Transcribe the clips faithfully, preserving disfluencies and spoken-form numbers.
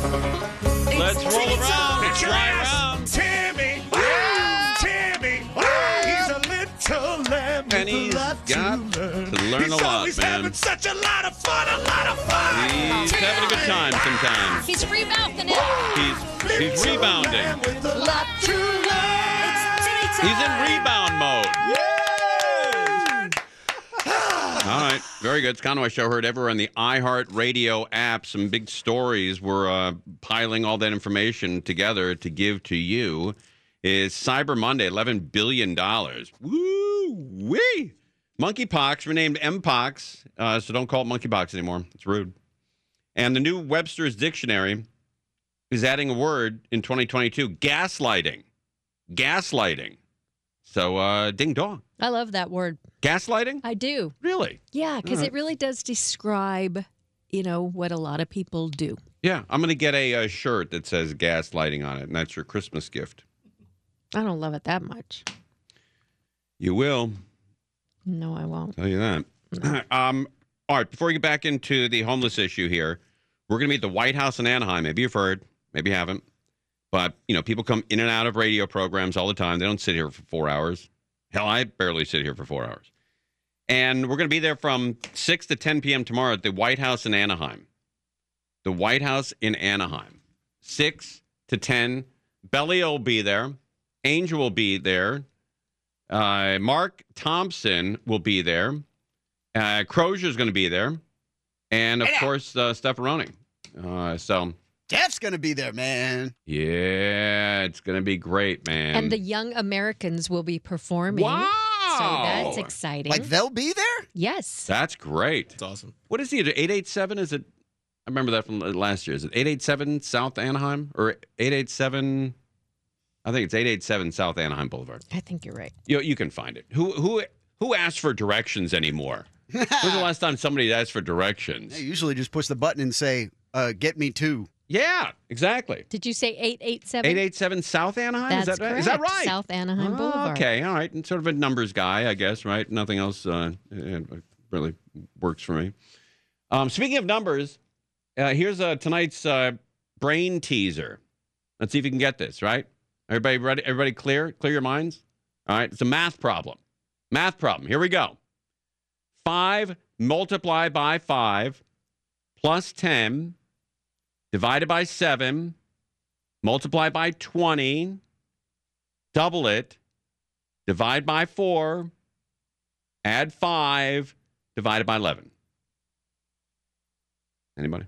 Let's roll around. Let's fly around. Timmy. Yeah. Timmy. Wow. He's a little lamb with And he's a lot got to learn. to learn he's a lot, always man. having such a lot of fun, a lot of fun. He's Timmy. having a good time sometimes. He's remouthing it. He's he's Little rebounding. lamb with a lot to learn. It's Timmy He's in time. rebound mode. Yeah. All right, very good. It's Conway Show, heard everywhere on the iHeartRadio app. Some big stories. We're uh, piling all that information together to give to you. It's Cyber Monday, eleven billion dollars. Woo-wee! Monkeypox, renamed Mpox, uh, so don't call it monkeypox anymore. It's rude. And the new Webster's Dictionary is adding a word in twenty twenty-two, gaslighting. Gaslighting. So, uh, ding dong. I love that word. Gaslighting? I do. Really? Yeah, because All right. it really does describe, you know, what a lot of people do. Yeah, I'm going to get a, a shirt that says gaslighting on it, and that's your Christmas gift. I don't love it that much. You will. No, I won't. Tell you that. um, all right, before we get back into the homeless issue here, we're going to be at the White House in Anaheim. Maybe you've heard, maybe you haven't. But, you know, people come in and out of radio programs all the time. They don't sit here for four hours. Hell, I barely sit here for four hours. And we're going to be there from six to ten p.m. tomorrow at the White House in Anaheim. The White House in Anaheim. six to ten. Belly will be there. Angel will be there. Uh, Mark Thompson will be there. Uh, Crozier's going to be there. And, of Hey, course, uh, Stefferoni. Uh, so, Jeff's going to be there, man. yeah, it's going to be great, man. And the Young Americans will be performing. Wow! So that's exciting. Like, they'll be there? Yes. That's great. That's awesome. What is the eight eight seven? Is it? I remember that from last year. Is it eight eight seven South Anaheim or eight eight seven? I think it's eight eight seven South Anaheim Boulevard. I think you're right. You you can find it. Who who who asks for directions anymore? When's the last time somebody asked for directions? They usually just push the button and say, uh, get me to. Yeah, exactly. Did you say eight eight seven? eight eight seven South Anaheim. That's is that correct. is that right? South Anaheim Oh, Boulevard. okay, all right. And sort of a numbers guy, I guess. Right. Nothing else uh, it really works for me. Um, speaking of numbers, uh, here's uh, tonight's uh, brain teaser. Let's see if you can get this. Right. Everybody ready? Everybody clear? Clear your minds. All right. It's a math problem. Math problem. Here we go. Five multiplied by five plus ten divided by seven, multiply by twenty, double it, divide by four, add five, divided by eleven. Anybody?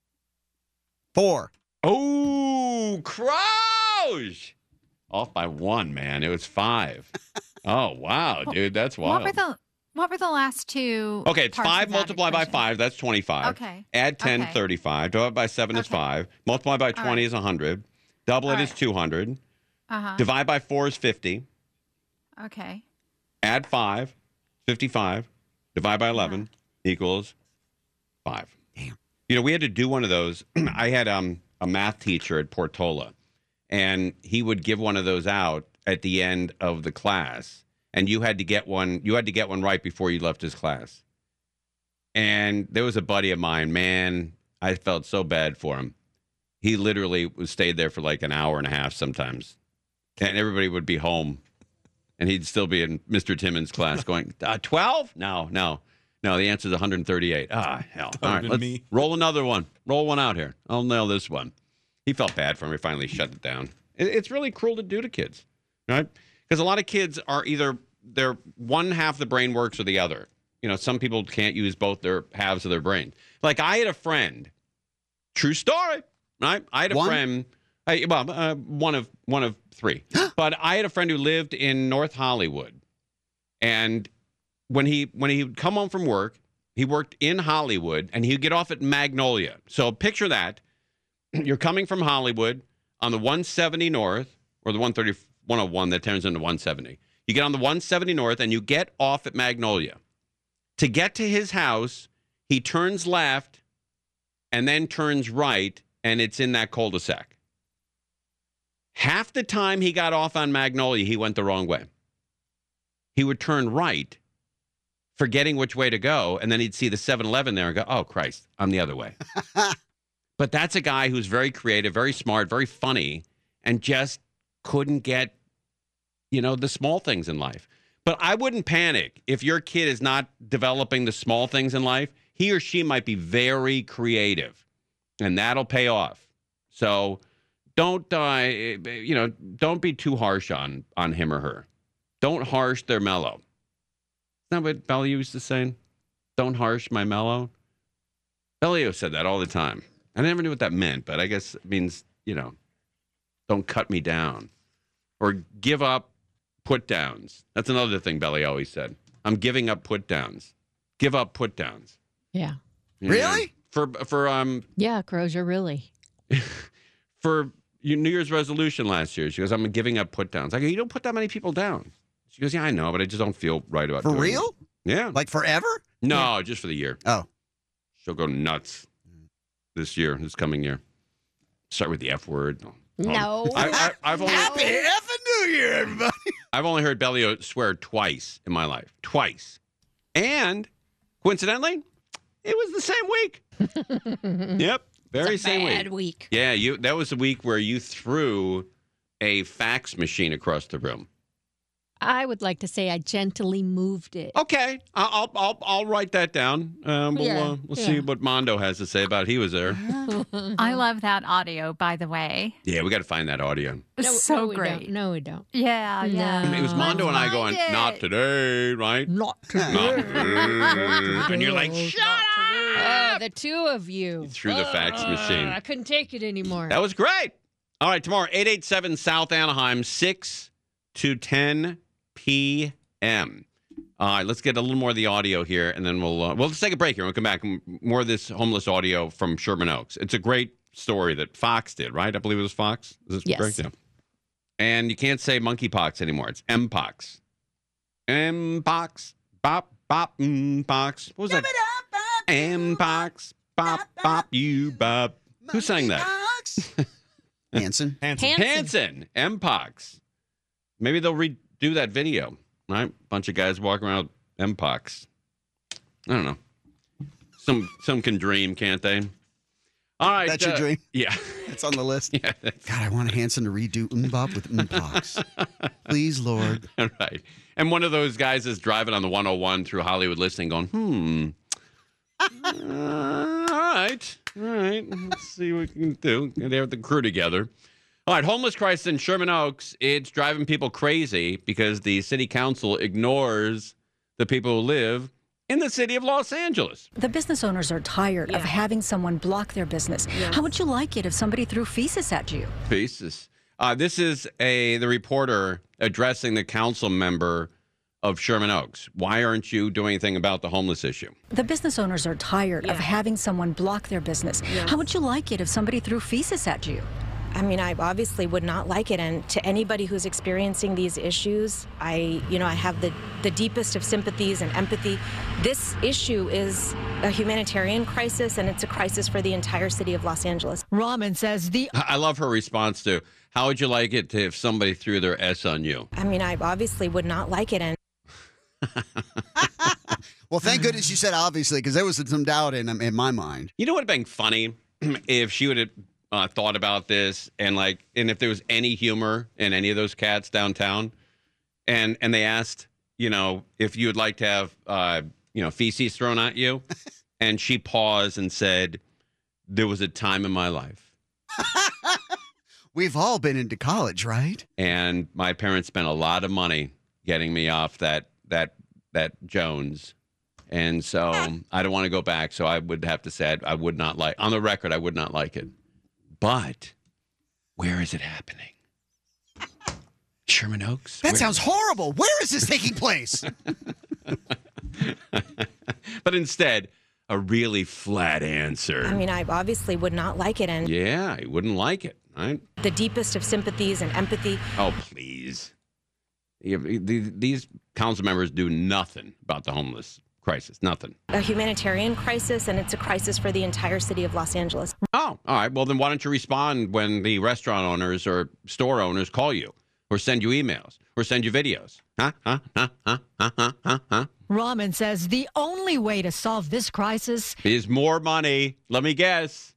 Four. Oh, Crouch! Off by one, man. It was five. Oh, wow, dude. That's wild. What were the What were the last two? Okay, it's parts of five that multiplied by equation? five. That's twenty-five. Okay. Add ten, Okay. thirty-five. Divide by seven is Okay. five. Multiply by All twenty right. is one hundred. Double All it is right. two hundred. Uh-huh. Divide by four is fifty. Okay. Add five, fifty-five. Divide by eleven equals five. Damn. You know, we had to do one of those. I had um, a math teacher at Portola, and he would give one of those out at the end of the class. And you had to get one. You had to get one right before you left his class. And there was a buddy of mine. Man, I felt so bad for him. He literally was stayed there for like an hour and a half sometimes, and everybody would be home, and he'd still be in Mister Timmons' class going, uh, twelve? No, no, no. The answer is one hundred thirty-eight. Ah, hell. All right, been let's me. roll another one. Roll one out here. I'll nail this one. He felt bad for him. He finally shut it down. It, it's really cruel to do to kids, right? Because a lot of kids are either they're one half the brain works or the other. You know, some people can't use both their halves of their brain. Like I had a friend, true story, right? I had a One? friend, I, well, uh, one of one of three, but I had a friend who lived in North Hollywood, and when he when he would come home from work, he worked in Hollywood, and he'd get off at Magnolia. So picture that: you're coming from Hollywood on the one seventy North or the one thirty, one oh one that turns into one seventy. You get on the one seventy North, and you get off at Magnolia. To get to his house, he turns left and then turns right, and it's in that cul-de-sac. Half the time he got off on Magnolia, he went the wrong way. He would turn right, forgetting which way to go, and then he'd see the seven eleven there and go, oh, Christ, I'm the other way. But that's a guy who's very creative, very smart, very funny, and just couldn't get, you know, the small things in life. But I wouldn't panic if your kid is not developing the small things in life. He or she might be very creative, and that'll pay off. So don't, uh, you know, don't be too harsh on on him or her. Don't harsh their mellow. Isn't that what Belly used to say? Don't harsh my mellow. Bellio said that all the time. I never knew what that meant, but I guess it means, you know, don't cut me down. Or give up put downs. That's another thing Belly always said. I'm giving up put downs. Give up put downs. Yeah. Really? For for um Yeah, Crozier, really. for your New Year's resolution last year. She goes, I'm giving up put downs. I go, you don't put that many people down. She goes, yeah, I know, but I just don't feel right about For doing real? it. Yeah. Like forever? No, just for the year. Oh. She'll go nuts this year, this coming year. Start with the F word. No. I, I, I've only Happy effing New Year, everybody. I've only heard Bellio swear twice in my life. Twice. And coincidentally, it was the same week. Yep. Very It's a same bad week. week. Yeah, you that was the week where you threw a fax machine across the room. I would like to say I gently moved it. Okay. I'll I'll I'll, I'll write that down. Um, we'll Yeah, uh, we'll see yeah. what Mondo has to say about it. He was there. I love that audio, by the way. Yeah, we got to find that audio. No, so no, we great. Don't. No, we don't. Yeah, yeah. No. It was Mondo and I Let's going, find not it. today, right? Not Not today. And you're like, shut up. Oh, the two of you. Threw the fax Uh, machine. I couldn't take it anymore. That was great. All right, tomorrow, eight eight seven South Anaheim, six to ten p.m. All right, let's get a little more of the audio here, and then we'll uh, well let's take a break here. We'll come back. M- More of this homeless audio from Sherman Oaks. It's a great story that Fox did, right? I believe it was Fox. Is this Yes. correct? Yeah. And you can't say monkeypox anymore. It's M-pox. M-pox. Bop, bop, M-pox. What was that? M-pox. Bop, bop, you bop. Who sang that? Hanson. Hanson. Hanson. Hanson, M-pox. Maybe they'll redo that video, right? Bunch of guys walking around with M-pox. I don't know. Some some can dream, can't they? All right. That's your uh, dream? Yeah. It's on the list. Yeah. that's- God, I want Hanson to redo Mbop with Mpox. Please, Lord. All right. And one of those guys is driving on the one oh one through Hollywood listening, going, hmm. Uh, all right. All right. Let's see what we can do. And they're the crew together. All right. Homeless crisis in Sherman Oaks. It's driving people crazy because the city council ignores the people who live in the city of Los Angeles. The business owners are tired of having someone block their business. How would you like it if somebody threw feces at you? Pieces. Uh, this is a the reporter addressing the council member of Sherman Oaks. Why aren't you doing anything about the homeless issue? The business owners are tired of having someone block their business. How would you like it if somebody threw feces at you? I mean, I obviously would not like it. And to anybody who's experiencing these issues, I, you know, I have the, the deepest of sympathies and empathy. This issue is a humanitarian crisis, and it's a crisis for the entire city of Los Angeles. Rahman says the I I love her response to, how would you like it to, if somebody threw their S on you? I mean, I obviously would not like it. And Well, thank goodness you said obviously, because there was some doubt in in my mind. You know what would have been funny if she would have uh, thought about this and like, and if there was any humor in any of those cats downtown, and and they asked, you know, if you would like to have, uh, you know, feces thrown at you, and she paused and said, "There was a time in my life, We've all been into college, right? and my parents spent a lot of money getting me off that that that Jones." And so I don't want to go back. So I would have to say I, I would not like, on the record, I would not like it. But where is it happening? Sherman Oaks? That Where- sounds horrible. Where is this taking place? But instead, a really flat answer. I mean, I obviously would not like it. And Yeah, I wouldn't like it, right? the deepest of sympathies and empathy. Oh, please. You- the- These council members do nothing about the homeless crisis. Nothing. A humanitarian crisis, and it's a crisis for the entire city of Los Angeles. Oh, all right. Well, then why don't you respond when the restaurant owners or store owners call you or send you emails or send you videos? Huh? Huh? Huh? Huh? Huh? Huh? Huh? Huh? Rahman says the only way to solve this crisis Is more money. Let me guess.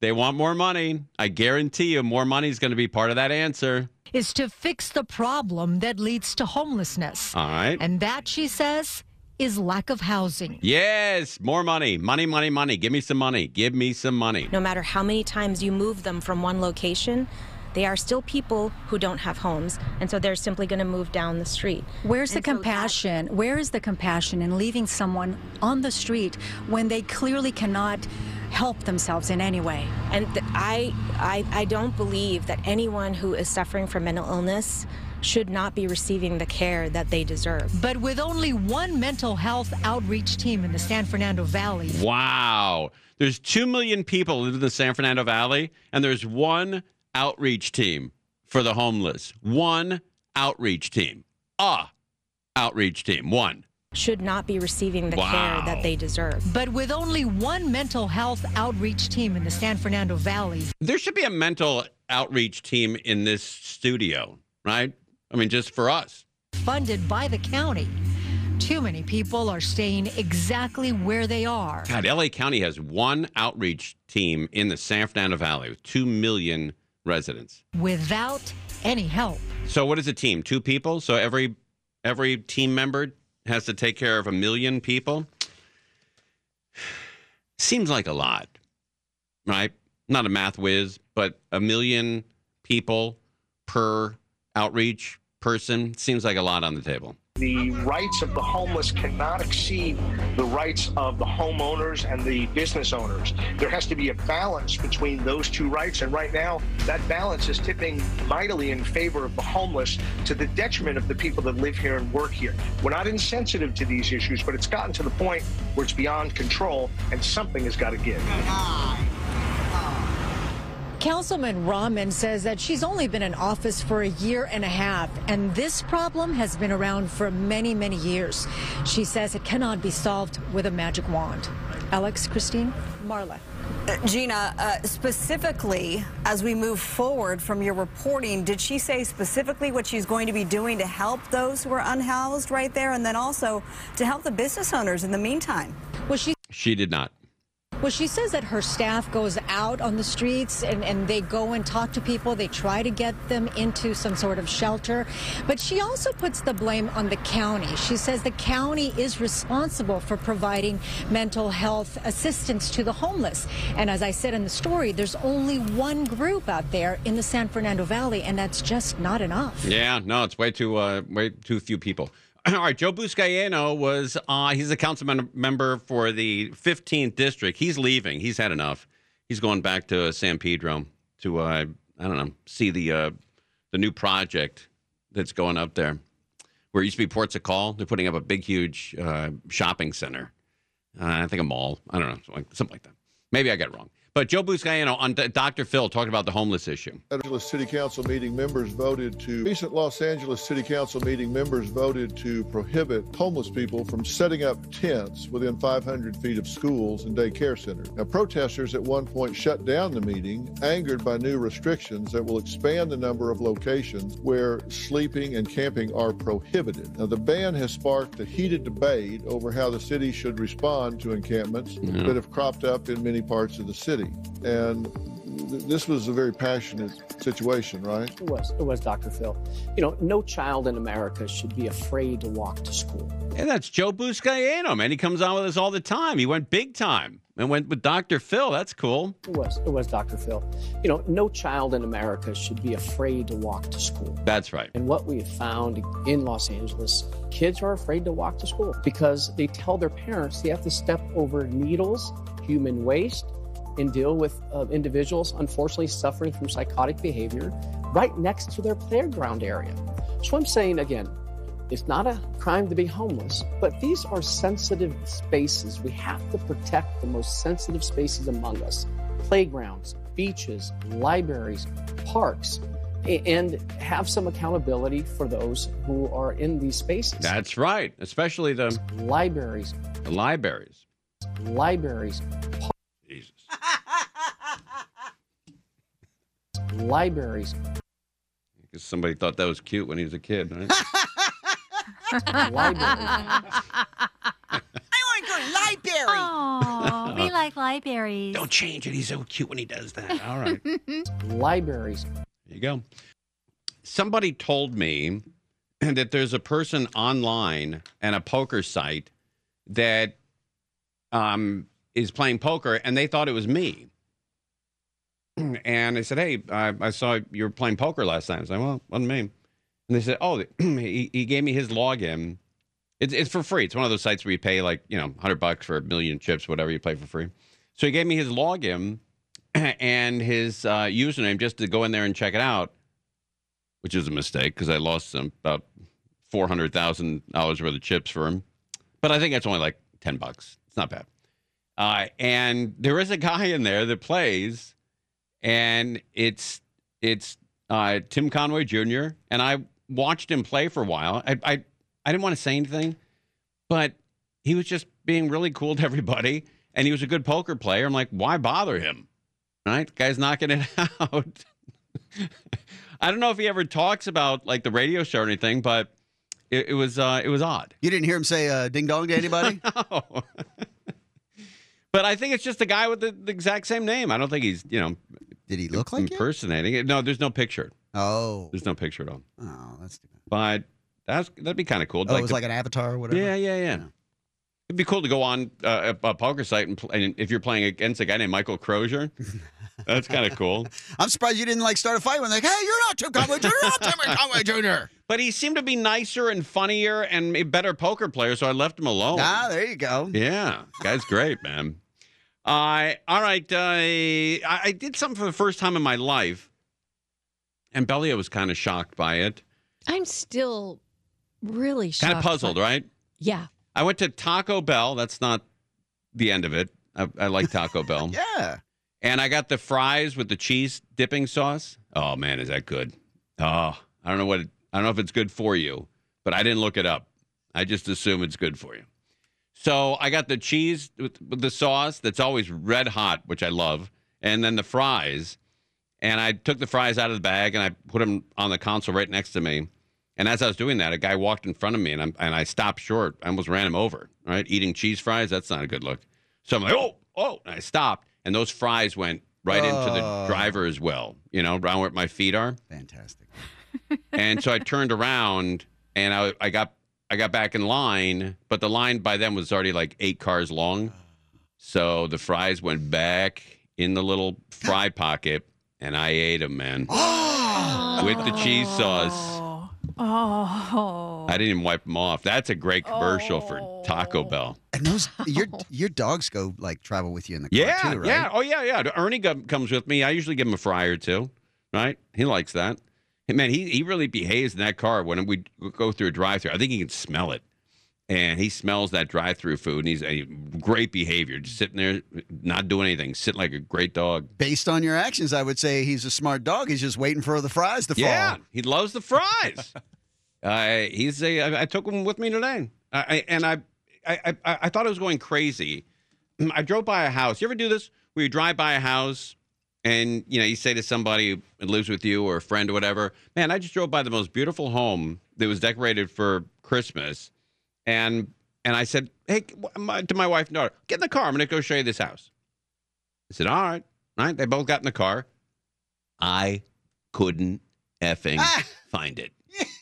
They want more money. I guarantee you more money is going to be part of that answer. Is to fix the problem that leads to homelessness. All right. And that, she says, is lack of housing. Yes, more money. Money, money, money. Give me some money. Give me some money. No matter how many times you move them from one location, they are still people who don't have homes, and so they're simply going to move down the street. Where's the And so that- compassion? Where is the compassion in leaving someone on the street when they clearly cannot help themselves in any way? And th- I, I, I don't believe that anyone who is suffering from mental illness should not be receiving the care that they deserve. But with only one mental health outreach team in the San Fernando Valley. Wow. There's two million people live in the San Fernando Valley, and there's one outreach team for the homeless. One outreach team. Ah, outreach team. One. Should not be receiving the Wow. care that they deserve. But with only one mental health outreach team in the San Fernando Valley. There should be a mental outreach team in this studio, right? I mean, just for us. Funded by the county. Too many people are staying exactly where they are. God, L A County has one outreach team in the San Fernando Valley with two million residents. Without any help. So what is a team? Two people? So every every team member has to take care of a million people? Seems like a lot, right? Not a math whiz, but a million people per outreach person seems like a lot on the table. The rights of the homeless cannot exceed the rights of the homeowners and the business owners. There has to be a balance between those two rights, and right now that balance is tipping mightily in favor of the homeless to the detriment of the people that live here and work here. We're not insensitive to these issues, but it's gotten to the point where it's beyond control, and something has got to give. Councilman Rahman says that she's only been in office for a year and a half, and this problem has been around for many, many years. She says it cannot be solved with a magic wand. Alex, Christine, Marla. Uh, Gina, uh, specifically, as we move forward from your reporting, did she say specifically what she's going to be doing to help those who are unhoused right there, and then also to help the business owners in the meantime? Well, she She did not. Well, she says that her staff goes out on the streets and, and they go and talk to people. They try to get them into some sort of shelter. But she also puts the blame on the county. She says the county is responsible for providing mental health assistance to the homeless. And as I said in the story, there's only one group out there in the San Fernando Valley, and that's just not enough. Yeah, no, it's way too uh, way too few people. All right, Joe Buscaino was, uh, he's a council mem- member for the fifteenth district. He's leaving. He's had enough. He's going back to San Pedro to, uh, I don't know, see the uh, the new project that's going up there. Where it used to be Ports of Call. They're putting up a big, huge uh, shopping center. Uh, I think a mall. I don't know, something like, something like that. Maybe I got it wrong. But Joe Buscaino on D- Doctor Phil talking about the homeless issue. Los Angeles City Council meeting members voted to, recent Los Angeles City Council meeting members voted to prohibit homeless people from setting up tents within five hundred feet of schools and daycare centers. Now, protesters at one point shut down the meeting, angered by new restrictions that will expand the number of locations where sleeping and camping are prohibited. Now, the ban has sparked a heated debate over how the city should respond to encampments Yeah. that have cropped up in many parts of the city. And th- this was a very passionate situation, right? It was. It was, Doctor Phil. You know, no child in America should be afraid to walk to school. And that's Joe Buscaino, man. He comes on with us all the time. He went big time and went with Doctor Phil. That's cool. It was. It was, Doctor Phil. You know, no child in America should be afraid to walk to school. That's right. And what we have found in Los Angeles, kids are afraid to walk to school because they tell their parents they have to step over needles, human waste, and deal with uh, individuals, unfortunately, suffering from psychotic behavior right next to their playground area. So I'm saying, again, it's not a crime to be homeless, but these are sensitive spaces. We have to protect the most sensitive spaces among us. Playgrounds, beaches, libraries, parks, and have some accountability for those who are in these spaces. That's right. Especially the libraries. The libraries. Libraries. Jesus. Libraries. Because somebody thought that was cute when he was a kid, right? Libraries. I want to go to library. Oh, we like like libraries. Don't change it. He's so cute when he does that. All right. Libraries. There you go. Somebody told me that there's a person online and a poker site that um, is playing poker, and they thought it was me. And they said, hey, I, I saw you were playing poker last night. I was like, well, it wasn't me. And they said, oh, he, he gave me his login. It's, it's for free. It's one of those sites where you pay like, you know, one hundred bucks for a million chips, whatever you play for free. So he gave me his login and his uh, username just to go in there and check it out, which is a mistake because I lost some about four hundred thousand dollars worth of chips for him. But I think that's only like ten bucks. It's not bad. Uh, and there is a guy in there that plays, and it's it's uh, Tim Conway Junior And I watched him play for a while. I, I I didn't want to say anything, but he was just being really cool to everybody, and he was a good poker player. I'm like, why bother him? Right? Guy's knocking it out. I don't know if he ever talks about like the radio show or anything, but it, it was uh, it was odd. You didn't hear him say uh, "ding dong" to anybody? No. But I think it's just a guy with the, the exact same name. I don't think he's, you know, did he look like impersonating it? No, there's no picture. Oh, there's no picture at all. Oh, that's too bad. But that's that'd be kind of cool. Oh, like it was to, like an avatar or whatever. Yeah, yeah, yeah. It'd be cool to go on uh, a, a poker site and, pl- and if you're playing against a guy named Michael Crozier, that's kind of cool. I'm surprised you didn't like start a fight when they're like, hey, you're not Tim Conway Junior, you're not Tim Conway Junior But he seemed to be nicer and funnier and a better poker player, so I left him alone. Ah, there you go. Yeah, guy's great, man. Uh, all right, uh, I, I did something for the first time in my life, and Belia was kind of shocked by it. I'm still really shocked. Kind of puzzled, by- right? Yeah. I went to Taco Bell. That's not the end of it. I, I like Taco Bell. Yeah. And I got the fries with the cheese dipping sauce. Oh, man, is that good? Oh, I don't know what it, I don't know if it's good for you, but I didn't look it up. I just assume it's good for you. So I got the cheese with, with the sauce that's always red hot, which I love, and then the fries. And I took the fries out of the bag and I put them on the console right next to me. And as I was doing that, a guy walked in front of me, and, I'm, and I stopped short. I almost ran him over, right? Eating cheese fries, that's not a good look. So I'm like, oh, oh, and I stopped. And those fries went right Oh. into the driver as well, you know, around where my feet are. Fantastic. And so I turned around, and I, I got I got back in line, but the line by then was already like eight cars long. So the fries went back in the little fry pocket, and I ate them, man, with the cheese sauce. Oh. I didn't even wipe them off. That's a great commercial for Taco Bell. And those your your dogs go like travel with you in the car Yeah, too, right? yeah. Oh, yeah, yeah. Ernie go- comes with me. I usually give him a fry or two, right? He likes that. Hey, man, he, he really behaves in that car when we go through a drive-thru. I think he can smell it. And he smells that drive-through food, and he's a great behavior, just sitting there, not doing anything, sitting like a great dog. Based on your actions, I would say he's a smart dog. He's just waiting for the fries to fall. Yeah, he loves the fries. uh, he's a. I, I took him with me today, I, I, and I, I, I, I thought I was going crazy. I drove by a house. You ever do this? Where you drive by a house, and you know you say to somebody that lives with you or a friend or whatever, "Man, I just drove by the most beautiful home that was decorated for Christmas." And and I said, hey, to my wife and daughter, get in the car. I'm going to go show you this house. I said, all right. All right. They both got in the car. I couldn't effing Ah. find it.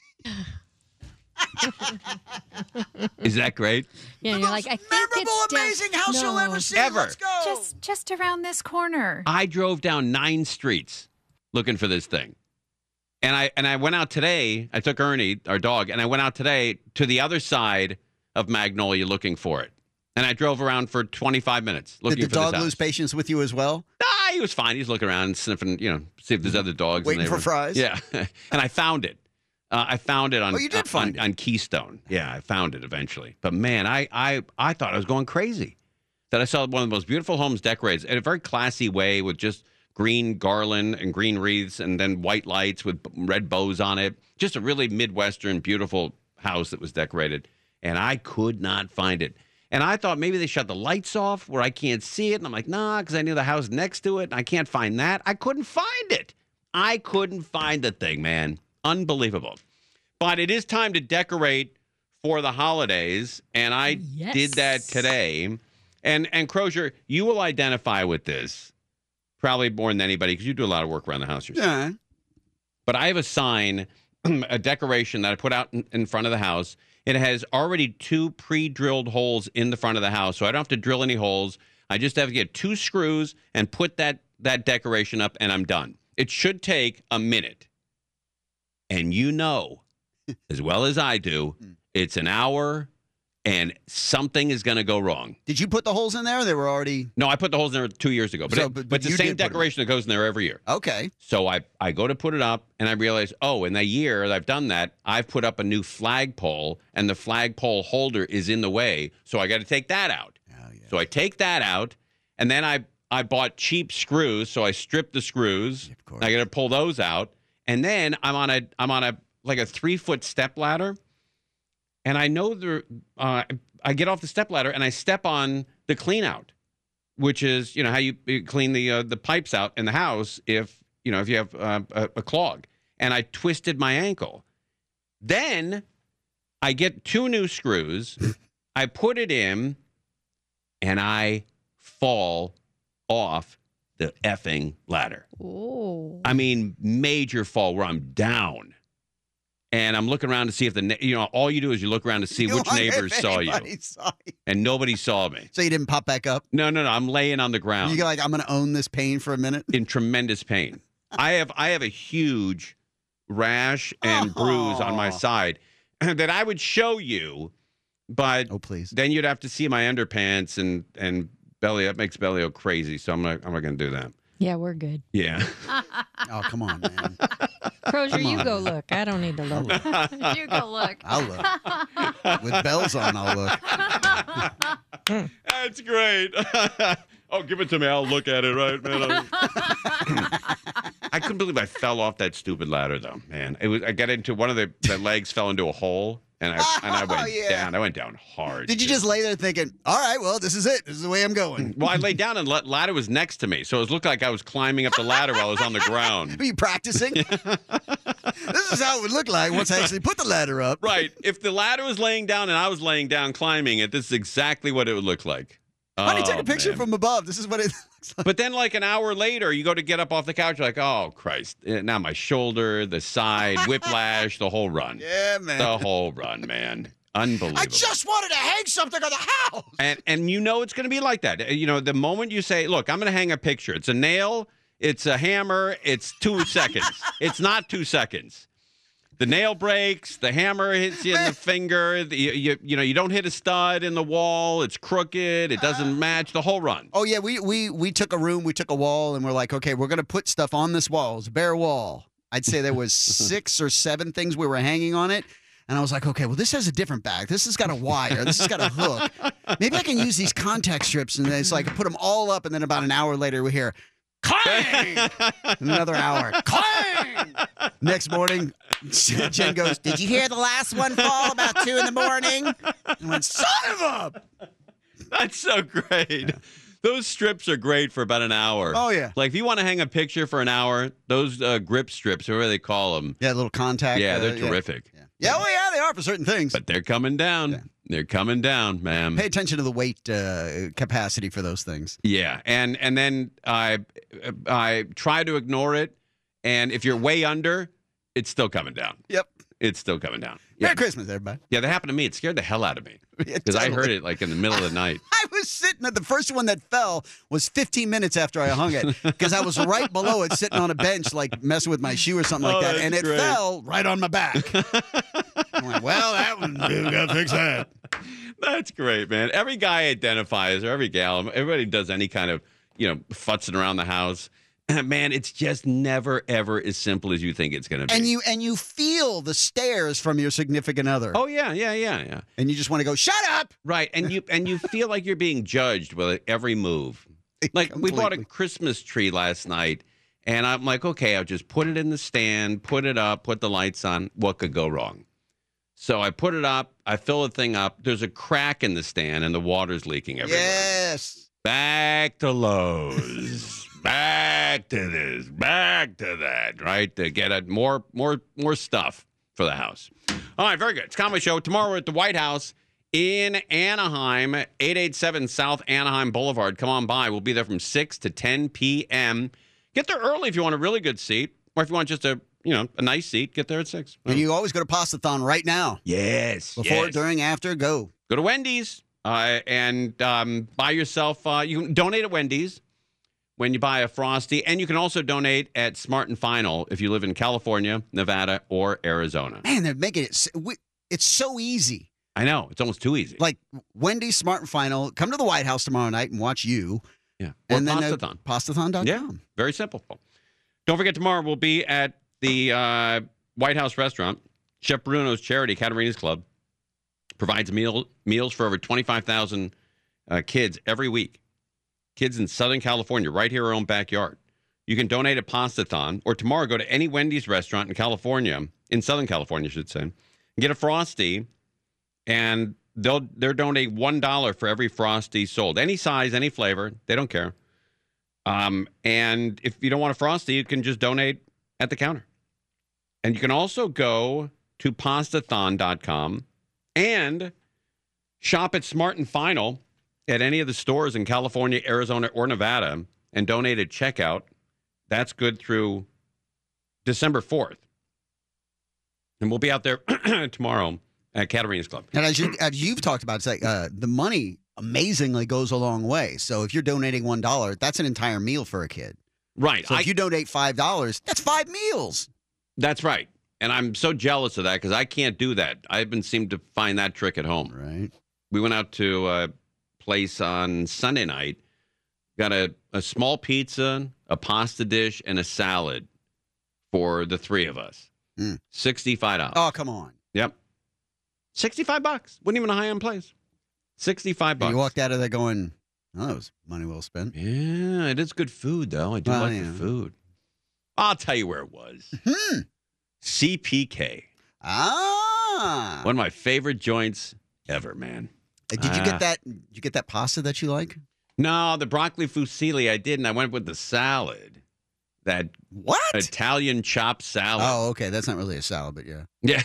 Is that great? Yeah, you're like, I think Memorable, it's amazing down- house you'll No. ever see. Ever. Let's go. Just just around this corner. I drove down nine streets looking for this thing. And I and I went out today. I took Ernie, our dog, and I went out today to the other side of Magnolia looking for it. And I drove around for twenty-five minutes looking Did the for this dog house. lose patience with you as well? Ah, he was fine. He was looking around and sniffing, you know, see if there's other dogs. Waiting and they for were- fries? Yeah. And I found it. Uh, I found it on, Oh, you did on, find on Keystone. Yeah, I found it eventually. But man, I, I, I thought I was going crazy. That I saw one of the most beautiful homes decorated in a very classy way with just green garland and green wreaths and then white lights with red bows on it. Just a really Midwestern, beautiful house that was decorated. And I could not find it. And I thought maybe they shut the lights off where I can't see it. And I'm like, nah, because I knew the house next to it, and I can't find that. I couldn't find it. I couldn't find the thing, man. Unbelievable. But it is time to decorate for the holidays, and I Yes. did that today. And and Crozier, you will identify with this probably more than anybody because you do a lot of work around the house yourself. Yeah. But I have a sign, a decoration that I put out in, in front of the house. It has already two pre-drilled holes in the front of the house, so I don't have to drill any holes. I just have to get two screws and put that that decoration up, and I'm done. It should take a minute. And you know, as well as I do, it's an hour, and something is going to go wrong. Did you put the holes in there? Or they were already. No, I put the holes in there two years ago, but, So, it, but- but, but the you same did put 'em in. decoration that goes in there every year. Okay. So I, I go to put it up, and I realize, oh, in that year that I've done that, I've put up a new flagpole, and the flagpole holder is in the way, so I got to take that out. Oh, yeah. So I take that out, and then I I bought cheap screws, so I stripped the screws. Of course. I got to pull those out, and then I'm on a I'm on a like a three foot step ladder, and I know the uh, I get off the step ladder and I step on the clean out, which is you know how you, you clean the uh, the pipes out in the house if you know if you have uh, a, a clog, and I twisted my ankle. Then I get two new screws, I put it in, and I fall off the effing ladder. Oh. I mean, major fall where I'm down. And I'm looking around to see if the, ne- you know, all you do is you look around to see You which wonder if neighbors saw you. anybody saw you. And nobody saw me. So you didn't pop back up? No, no, no. I'm laying on the ground You go like, I'm going to own this pain for a minute? in tremendous pain. I have I have a huge rash and bruise on my Oh. side that I would show you, but Oh, please. then you'd have to see my underpants and and belly. That makes Bellio crazy, so I'm not I'm not going to do that. Yeah, we're good. Yeah. Oh, come on, man. Crozier, Come you on. go look. I don't need to look. You go look. I'll look. With bells on, I'll look. That's great. Oh, give it to me. I'll look at it, right, man? I couldn't believe I fell off that stupid ladder, though, man. It was. I got into one of the, the legs fell into a hole, and I and I went Oh, yeah. down. I went down hard. Did you dude. just lay there thinking, all right, well, this is it. This is the way I'm going? Well, I laid down and the ladder was next to me, so it looked like I was climbing up the ladder while I was on the ground. Are you practicing? This is how it would look like once I actually put the ladder up. Right. If the ladder was laying down and I was laying down climbing it, this is exactly what it would look like. Honey, Oh, take a picture man. from above. This is what it looks like. But then, like an hour later, you go to get up off the couch, you're like, oh, Christ. Eh, Now my shoulder, the side, whiplash, the whole run. Yeah, man. The whole run, man. Unbelievable. I just wanted to hang something on the house. and and you know it's going to be like that. You know, the moment you say, look, I'm going to hang a picture. It's a nail. It's a hammer. It's two seconds. It's not two seconds. The nail breaks. The hammer hits you in the finger. The, you, you you know you don't hit a stud in the wall. It's crooked. It doesn't match the whole run. Oh, yeah, we, we, we took a room, we took a wall, and we're like, okay, we're going to put stuff on this wall. It's a bare wall. I'd say there was six or seven things we were hanging on it. And I was like, okay, well, this has a different back. This has got a wire. This has got a hook. Maybe I can use these contact strips. And then it's like, put them all up. And then about an hour later, we hear, clang! Another hour, clang! Next morning, Jen goes, did you hear the last one fall about two in the morning? I went, son of a... That's so great. Those strips are great for about an hour. Oh, yeah. Like if you want to hang a picture for an hour, those uh, grip strips, whatever they call them. Yeah, little contact. Yeah, they're uh, terrific. Yeah. Yeah, oh, yeah, they are for certain things. But they're coming down. Yeah. They're coming down, man. Pay attention to the weight uh, capacity for those things. Yeah, and and then I I try to ignore it, and if you're way under, it's still coming down. Yep. It's still coming down. Merry Yeah, Christmas, everybody. yeah, that happened to me. It scared the hell out of me Yeah, because I totally. heard it like in the middle of the night. I was sitting at the first one that fell was fifteen minutes after I hung it because I was right below it sitting on a bench like messing with my shoe or something Oh, like that. that's And it great. fell right on my back. I'm like, well, that one, dude, gotta fix that. That's great, man. Every guy identifies, or every gal, everybody does any kind of, you know, futzing around the house. Man, it's just never, ever as simple as you think it's going to be. And you and you feel the stares from your significant other. oh, yeah, yeah, yeah, yeah. And you just want to go, shut up. Right, and you and you feel like you're being judged with every move. Like we bought a Completely. Christmas tree last night, and I'm like, okay, I'll just put it in the stand, put it up, put the lights on. What could go wrong? So I put it up, I fill the thing up. There's a crack in the stand, and the water's leaking everywhere. Yes. Back to Lowe's. Back to this. Back to that. Right to get a, more, more, more stuff for the house. All right, very good. It's Conway Show tomorrow. We're at the White House. in Anaheim, eight eighty-seven South Anaheim Boulevard. Come on by. We'll be there from six to ten p.m. Get there early if you want a really good seat, or if you want just a you know a nice seat, get there at six. And you always go to Pastathon right now. Yes. Before, yes. during, after, go. Go to Wendy's uh, and um, buy yourself. Uh, you can donate at Wendy's when you buy a Frosty, and you can also donate at Smart and Final if you live in California, Nevada, or Arizona. Man, they're making it. It's so easy. I know. It's almost too easy. Like Wendy's, Smart and Final. Come to the White House tomorrow night and watch you. Yeah. Or and then Pastathon. Uh, Pastathon dot com. Yeah. Very simple. Don't forget, tomorrow we'll be at the uh, White House restaurant. Chef Bruno's charity, Caterina's Club, provides meal, meals for over twenty-five thousand uh, kids every week. Kids in Southern California, right here in our own backyard. You can donate at Pastathon, or tomorrow go to any Wendy's restaurant in California, in Southern California, I should say, and get a Frosty, and they'll they'll donate one dollar for every Frosty sold. Any size, any flavor, they don't care. Um, and if you don't want a Frosty, you can just donate at the counter. And you can also go to Pastathon dot com and shop at Smart and Final at any of the stores in California, Arizona, or Nevada and donate at checkout. That's good through December fourth. And we'll be out there tomorrow at Caterina's Club. And as, you, as you've talked about, it's like, uh, the money amazingly goes a long way. So if you're donating one dollar, that's an entire meal for a kid. Right. So I, if you donate five dollars, that's five meals. That's right. And I'm so jealous of that because I can't do that. I haven't seemed to find that trick at home. Right. We went out to a place on Sunday night, got a, a small pizza, a pasta dish, and a salad for the three of us. Mm. sixty-five dollars. Oh, come on. Yep. sixty-five bucks. Wasn't even a high-end place. sixty-five bucks. And you walked out of there going, oh, that was money well spent. Yeah, it is good food, though. I do Well, like yeah. the food. I'll tell you where it was. Hmm. C P K. Ah. One of my favorite joints ever, man. Uh, Did you Ah. get that? Did you get that pasta that you like? No, the broccoli fusilli I didn't. I went with the salad. That What? Italian chopped salad. Oh, okay. That's not really a salad, but yeah. Yeah.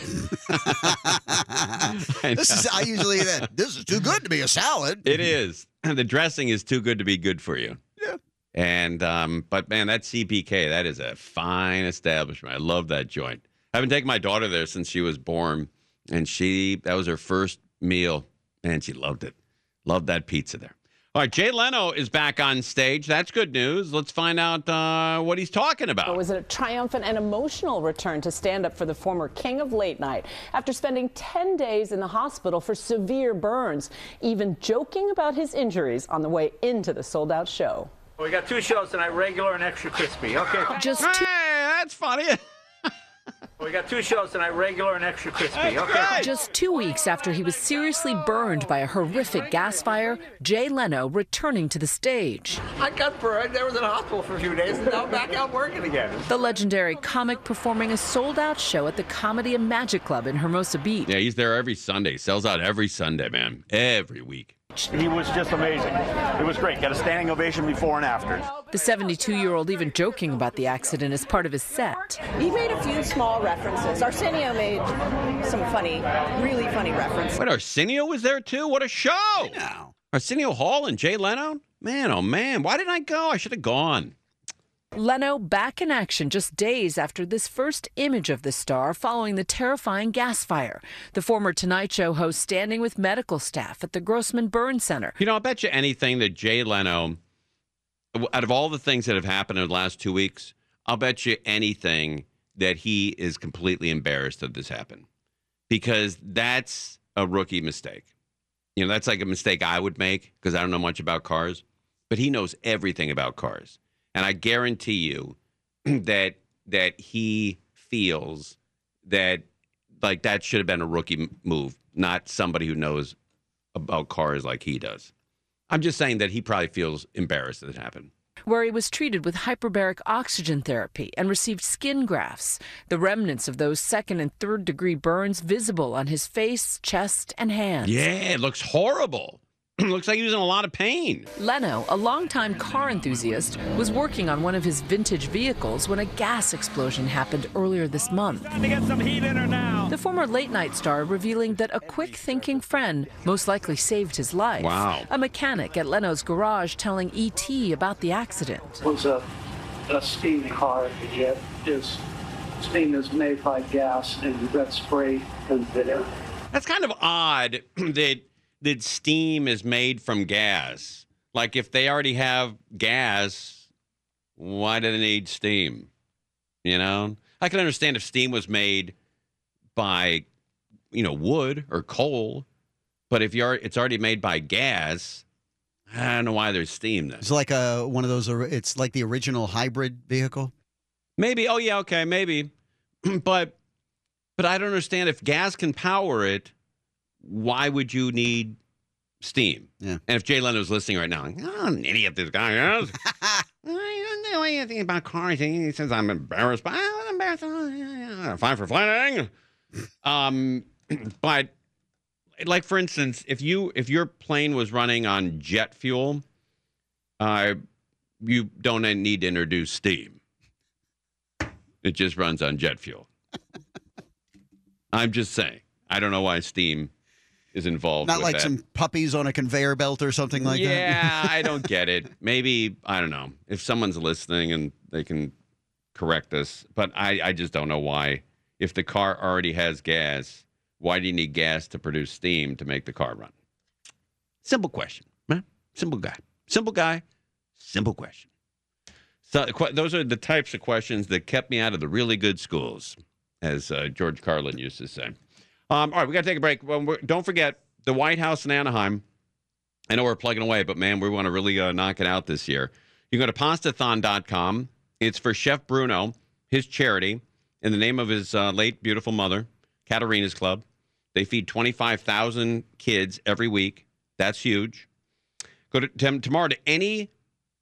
I This is. know. I usually that. This is too good to be a salad. It is. The dressing is too good to be good for you. Yeah. And um, but man, that C P K, that is a fine establishment. I love that joint. I've been taking my daughter there since she was born, and she that was her first meal, and she loved it. Loved that pizza there. All right, Jay Leno is back on stage. That's good news. Let's find out uh, what he's talking about. Was it a triumphant and emotional return to stand up for the former king of late night after spending ten days in the hospital for severe burns, even joking about his injuries on the way into the sold-out show? We got two shows tonight, regular and extra crispy. Okay. Just two. Hey, that's funny. We got two shows tonight, regular and extra crispy. Okay. Just two weeks after he was seriously burned by a horrific gas fire, Jay Leno returning to the stage. I got burned. I was in the hospital for a few days, and now I'm back out working again. The legendary comic performing a sold-out show at the Comedy and Magic Club in Hermosa Beach. Yeah, he's there every Sunday. Sells out every Sunday, man. Every week. He was just amazing. It was great. Got a standing ovation before and after. The seventy-two-year-old even joking about the accident as part of his set. He made a few small references. Arsenio made some funny, really funny references. What, Arsenio was there too? What a show! No. Arsenio Hall and Jay Leno? Man, oh man, why didn't I go? I should have gone. Leno back in action just days after this first image of the star following the terrifying gas fire. The former Tonight Show host standing with medical staff at the Grossman Burn Center. You know, I'll bet you anything that Jay Leno, out of all the things that have happened in the last two weeks, I'll bet you anything that he is completely embarrassed that this happened. Because that's a rookie mistake. You know, that's like a mistake I would make because I don't know much about cars. But he knows everything about cars. And I guarantee you that that he feels that like that should have been a rookie m- move, not somebody who knows about cars like he does. I'm just saying that he probably feels embarrassed that it happened. Where he was treated with hyperbaric oxygen therapy and received skin grafts, the remnants of those second and third degree burns visible on his face, chest, and hands. Yeah, it looks horrible. looks like he was in a lot of pain. Leno, a longtime car enthusiast, was working on one of his vintage vehicles when a gas explosion happened earlier this month. Time to get some heat in her now. The former late-night star revealing that a quick-thinking friend most likely saved his life. Wow. A mechanic at Leno's garage telling E T about the accident. It was a, a steam car. It is steam is made by gas, and that spray is there. That's kind of odd that that steam is made from gas. Like, if they already have gas, why do they need steam? You know? I can understand if steam was made by, you know, wood or coal, but if you're it's already made by gas, I don't know why there's steam then. It's like a one of those. It's like the original hybrid vehicle. Maybe. Oh yeah. Okay. Maybe. but but I don't understand if gas can power it. Why would you need steam? Yeah. And if Jay Leno's listening right now, like, oh, an idiot this guy is. I don't know anything about cars. He says I'm embarrassed, but I was embarrassed. Oh, yeah, yeah. Fine for flying. Um, but like for instance, if you if your plane was running on jet fuel, uh, you don't need to introduce steam. It just runs on jet fuel. I'm just saying. I don't know why steam is involved. Not with like that. some puppies on a conveyor belt or something like that. Yeah, I don't get it. Maybe, I don't know. If someone's listening and they can correct us. But I, I just don't know why. If the car already has gas, why do you need gas to produce steam to make the car run? Simple question, man. Simple guy. Simple guy. Simple question. So qu- those are the types of questions that kept me out of the really good schools, as uh, George Carlin used to say. Um, all right, we got to take a break. Well, we're, don't forget the White House in Anaheim. I know we're plugging away, but man, we want to really uh, knock it out this year. You go to pastathon dot com. It's for Chef Bruno, his charity, in the name of his uh, late beautiful mother, Katarina's Club. They feed twenty-five thousand kids every week. That's huge. Go to t- tomorrow to any,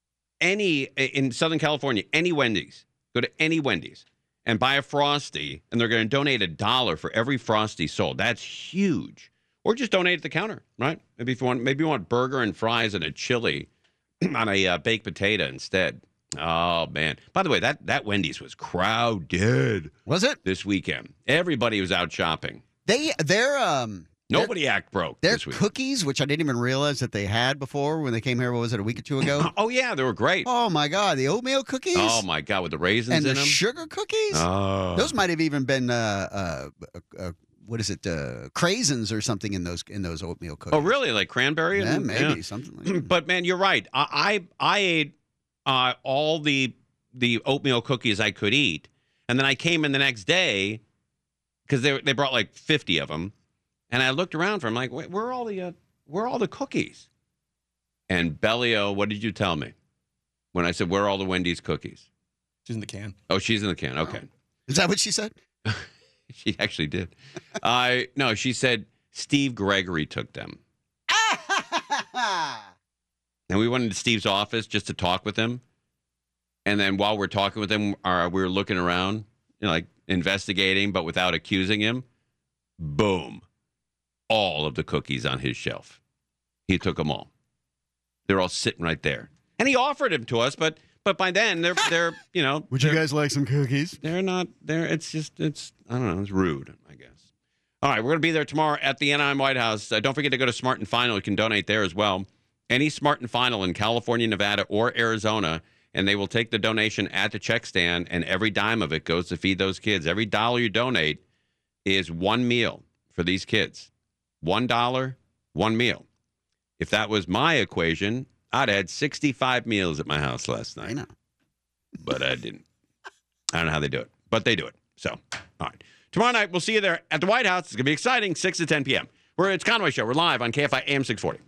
any in Southern California, any Wendy's. Go to any Wendy's and buy a Frosty, and they're going to donate a dollar for every Frosty sold. That's huge. Or just donate at the counter, right? Maybe if you want, maybe you want burger and fries and a chili on a uh, baked potato instead. Oh man! By the way, that that Wendy's was crowded. Was it this weekend? Everybody was out shopping. They they're um nobody they're, act broke. Their this week. cookies, which I didn't even realize that they had before when they came here. What was it, a week or two ago? Oh yeah, they were great. Oh my god, the oatmeal cookies. Oh my god, with the raisins and in the them, sugar cookies. Oh, those might have even been uh, uh, uh, what is it, uh, craisins or something in those in those oatmeal cookies. Oh really? Like cranberry? Yeah, and, maybe yeah. something like that. But man, you're right. I I, I ate uh, all the the oatmeal cookies I could eat, and then I came in the next day because they they brought like fifty of them. And I looked around for him, like, where are all the uh, where are all the cookies? And Bellio, what did you tell me when I said, where are all the Wendy's cookies? She's in the can. Oh, she's in the can. Okay. Is that what she said? She actually did. I uh, no, she said Steve Gregory took them. And we went into Steve's office just to talk with him. And then while we're talking with him, uh, we were looking around, you know, like investigating, but without accusing him. Boom. All of the cookies on his shelf. He took them all. They're all sitting right there. And he offered them to us, but but by then they're they're you know. Would you guys like some cookies? They're not there. It's just it's I don't know. It's rude, I guess. All right, we're gonna be there tomorrow at the Anaheim White House. Uh, don't forget to go to Smart and Final. You can donate there as well. Any Smart and Final in California, Nevada, or Arizona, and they will take the donation at the check stand, and every dime of it goes to feed those kids. Every dollar you donate is one meal for these kids. One dollar, one meal. If that was my equation, I'd had sixty-five meals at my house last night. I know. But I didn't. I don't know how they do it, but they do it. So, all right. Tomorrow night, we'll see you there at the White House. It's going to be exciting, six to ten p.m. We're, it's Conway Show. We're live on K F I A M six forty.